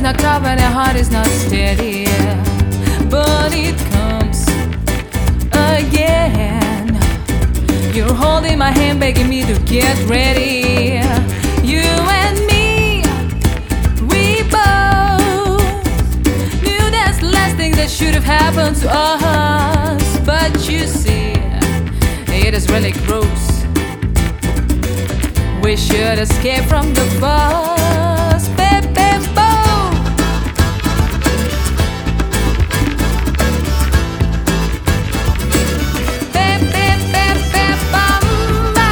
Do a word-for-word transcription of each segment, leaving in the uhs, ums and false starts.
not cry when the heart is not steady. But it comes again. You're holding my hand, begging me to get ready. You and me, we both knew that's the last thing that should have happened to us. But you see, it is really gross. We should escape from the bus, baby, boom. Baby, baby, bomba.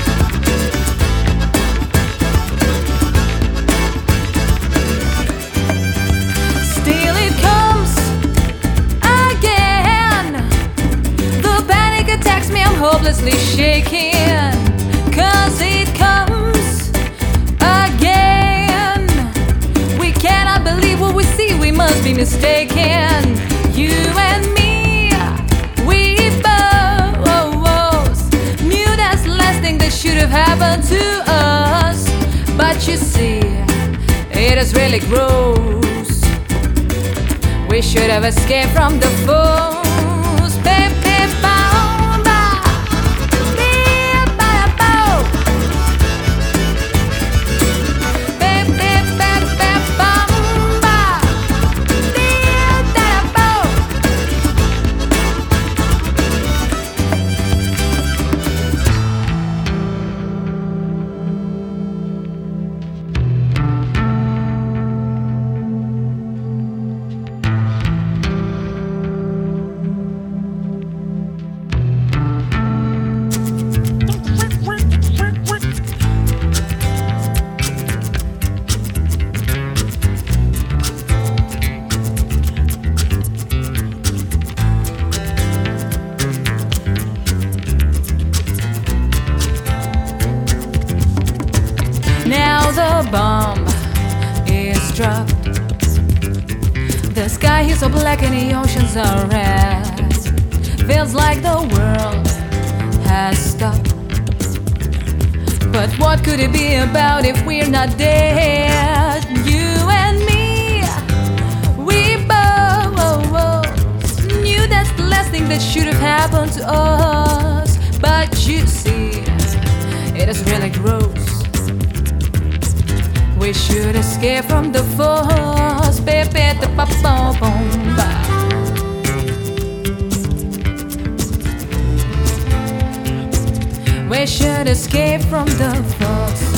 Still it comes again. The panic attacks me, I'm hopelessly shaking. Cause it comes again. We cannot believe what we see, we must be mistaken. You and me, we both knew that's the last thing that should have happened to us. But you see, it is really gross. We should have escaped from the fools, baby. Now the bomb is dropped. The sky is so black and the oceans are red. Feels like the world has stopped. But what could it be about if we're not dead? You and me, we both knew that's the last thing that should have happened to us. But you see, it is really gross. We should escape from the force, baby, the pa-boom, boom, ba. We should escape from the force.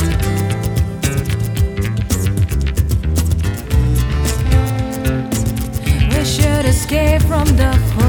We should escape from the force.